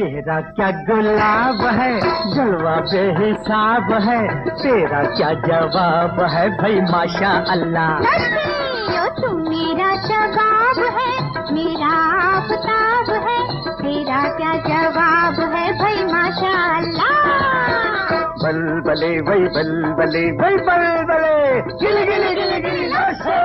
तेरा क्या गुलाब है, जलवा बेहिसाब है, तेरा क्या जवाब है भाई माशा अल्लाह। तू मेरा जवाब है, मेरा आफताब है, तेरा क्या जवाब है भाई माशा अल्लाह। बलबले वही बलबले वही बलबले, गिले गिले गिले गिले नाशे।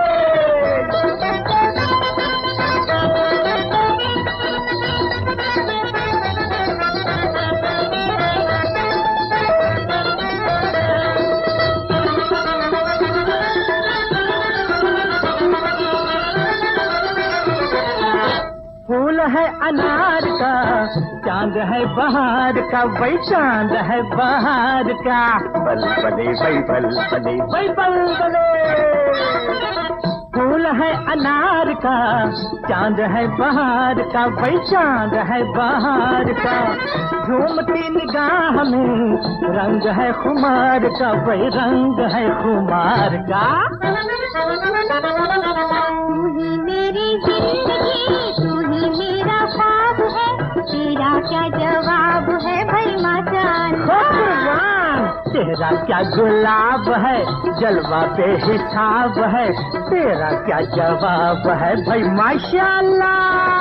फूल है अनार का, चांद है बहार का, वही चांद है बहार का। बलबले वही बलबले वही बलबले। फूल है अनार का, चांद है बहार का, वही चांद है बहार का। झूमती निगाह में रंग है खुमार का, वही रंग है खुमार का। तू ही मेरी जिंदगी, तू ही मेरा ख्वाब है, तेरा क्या जवाब है भाई माशा अल्लाह। तेरा क्या गुलाब है, जलवा बेहिसाब है, तेरा क्या जवाब है भाई माशा अल्लाह।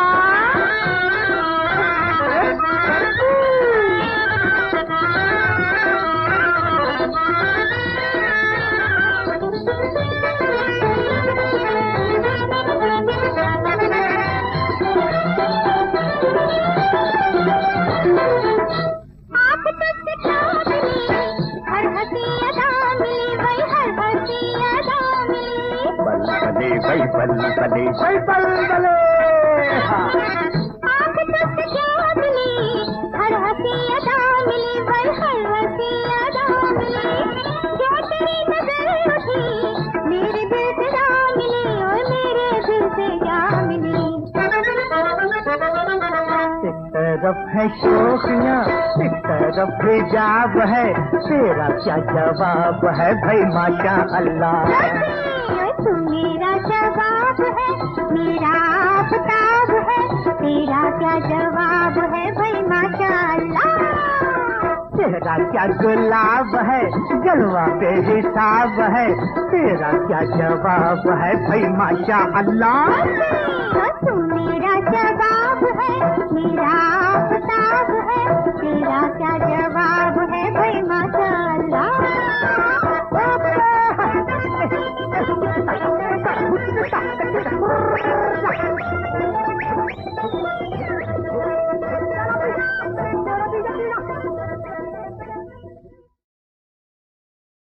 बलबले वही बलबले वही बलबले। आँख तुझसे क्या मिली, हर हंसी अदा मिली, वही हर हंसी अदा मिली। जो तेरी नजर उठी, मेरे दिल से जा मिली, और मेरे दिल से जा मिली। एक तरफ है शोखियाँ, एक तरफ हिजाब है, तेरा क्या जवाब है भाई माशा अल्लाह। तू मेरा जवाब है, मेरा आफताब है, तेरा क्या जवाब है भाई माशा अल्लाह। तेरा क्या गुलाब है, जलवा बेहिसाब है, तेरा क्या जवाब है भाई माशा अल्लाह। तू मेरा जवाब है, मेरा आफताब है, तेरा क्या जवाब है भाई माशा अल्लाह।